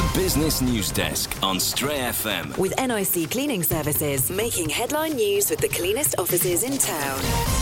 The Business News Desk on Stray FM. With NIC Cleaning Services, making headline news with the cleanest offices in town.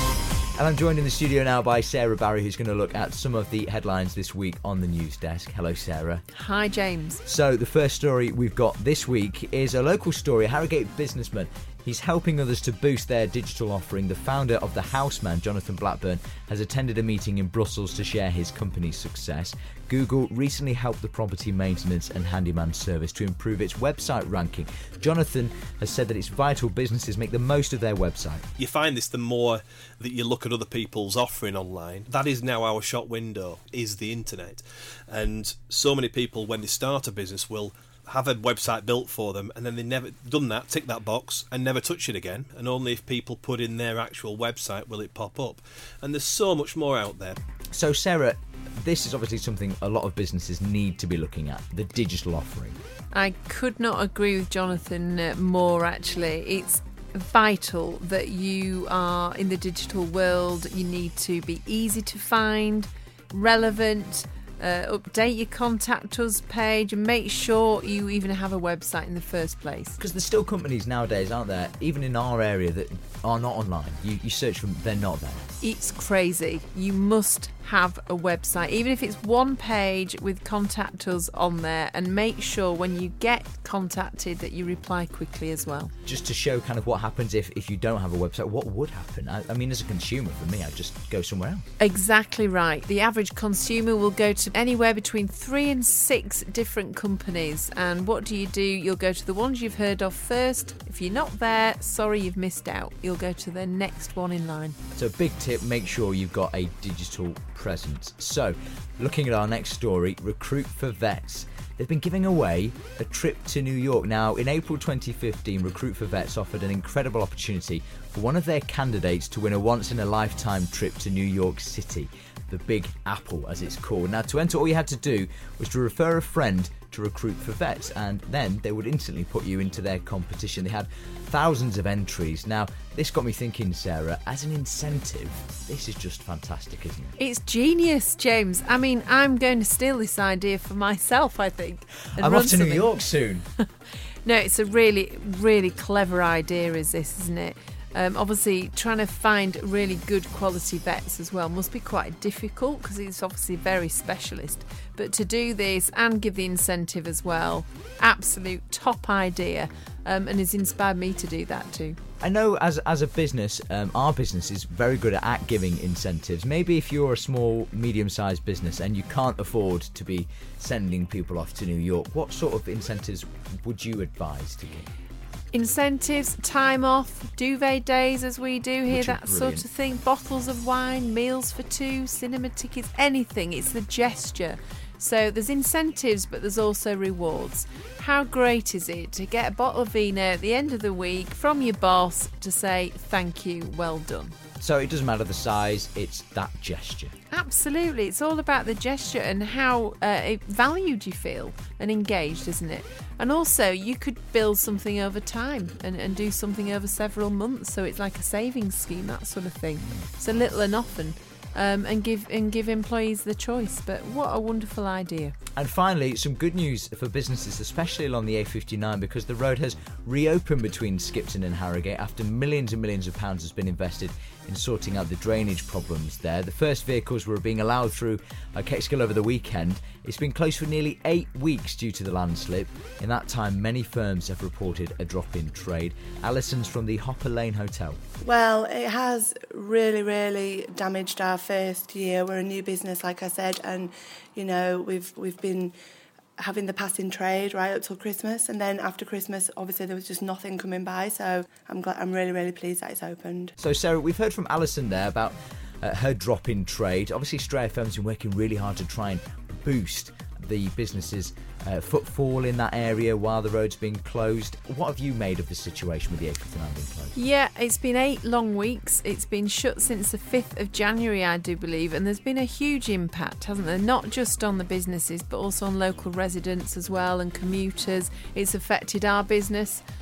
And I'm joined in the studio now by Sarah Barry, who's going to look at some of the headlines this week on the news desk. Hello, Sarah. Hi, James. So the first story we've got this week is a local story, a Harrogate businessman. He's helping others to boost their digital offering. The founder of The Houseman, Jonathan Blackburn, has attended a meeting in Brussels to share his company's success. Google recently helped the property maintenance and handyman service to improve its website ranking. Jonathan has said that it's vital businesses make the most of their website. You find this the more that you look at other people's offering online. That is now our shop window, is the internet. And so many people, when they start a business, will have a website built for them, and then they never done that, tick that box and never touch it again, and only if people put in their actual website will it pop up. And there's so much more out there. So Sarah, this is obviously something a lot of businesses need to be looking at, the digital offering. I could not agree with Jonathan more, actually. It's vital that you are in the digital world. You need to be easy to find, relevant, update your contact us page, and make sure you even have a website in the first place. Because there's still companies nowadays, aren't there, even in our area, that are not online. You search for them, they're not there. It's crazy. You must have a website, even if it's one page with contact us on there, and make sure when you get contacted that you reply quickly as well. Just to show kind of what happens if you don't have a website, what would happen? I mean, as a consumer, for me, I'd just go somewhere else. Exactly right. The average consumer will go to anywhere between 3 and 6 different companies, and what do? You'll go to the ones you've heard of first. If you're not there, sorry, you've missed out. You'll go to the next one in line. So big tip, make sure you've got a digital presence. So looking at our next story, Recruit for Vets. They've been giving away a trip to New York. Now, in April 2015, Recruit for Vets offered an incredible opportunity for one of their candidates to win a once-in-a-lifetime trip to New York City, the Big Apple, as it's called. Now, to enter, all you had to do was to refer a friend to Recruit for Vets, and then they would instantly put you into their competition. They had thousands of entries. Now, this got me thinking, Sarah, as an incentive, this is just fantastic, isn't it? It's genius, James. I mean, I'm going to steal this idea for myself, I think. I'm off to New York soon. No, it's a really, really clever idea, is this, isn't it? Obviously, trying to find really good quality vets as well must be quite difficult because it's obviously very specialist. But to do this and give the incentive as well, absolute top idea, and has inspired me to do that too. I know as a business, our business is very good at giving incentives. Maybe if you're a small, medium-sized business and you can't afford to be sending people off to New York, what sort of incentives would you advise to give? Incentives, time off, duvet days as we do here, that sort of thing, bottles of wine, meals for 2, cinema tickets, anything. It's the gesture. So there's incentives, but there's also rewards. How great is it to get a bottle of vino at the end of the week from your boss to say, thank you, well done. So it doesn't matter the size, it's that gesture. Absolutely. It's all about the gesture and how valued you feel and engaged, isn't it? And also, you could build something over time and do something over several months. So it's like a savings scheme, that sort of thing. So little and often. And give employees the choice. But what a wonderful idea. And finally, some good news for businesses, especially along the A59, because the road has reopened between Skipton and Harrogate after millions and millions of pounds has been invested in sorting out the drainage problems there. The first vehicles were being allowed through Catskill over the weekend. It's been closed for nearly 8 weeks due to the landslip. In that time, many firms have reported a drop in trade. Alison's from the Hopper Lane Hotel. Well, it has really, really damaged our first year. We're a new business, like I said, and you know we've been having the passing trade right up till Christmas, and then after Christmas, obviously there was just nothing coming by. So I'm really, really pleased that it's opened. So Sarah, we've heard from Alison there about her drop in trade. Obviously, Stray FM's been working really hard to try and boost the businesses' footfall in that area while the road's been closed. What have you made of the situation with the A59 being closed? Yeah, it's been 8 long weeks. It's been shut since the 5th of January, I do believe, and there's been a huge impact, hasn't there? Not just on the businesses, but also on local residents as well and commuters. It's affected our business.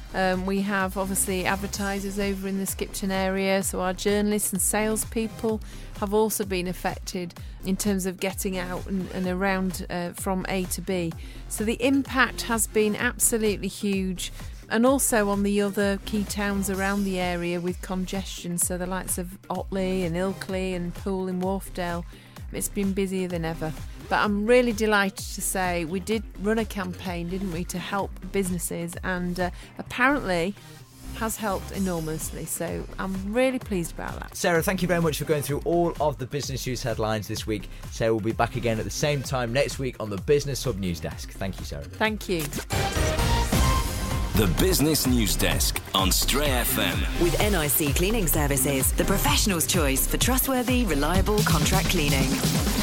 We have obviously advertisers over in the Skipton area, so our journalists and salespeople have also been affected in terms of getting out and around from A to B. So the impact has been absolutely huge. And also on the other key towns around the area with congestion, so the likes of Otley and Ilkley and Poole and Wharfdale, it's been busier than ever. But I'm really delighted to say we did run a campaign, didn't we, to help businesses, and apparently has helped enormously. So I'm really pleased about that. Sarah, thank you very much for going through all of the business news headlines this week. Sarah will be back again at the same time next week on the Business Hub News Desk. Thank you, Sarah. Thank you. The Business News Desk on Stray FM. With NIC Cleaning Services, the professional's choice for trustworthy, reliable contract cleaning.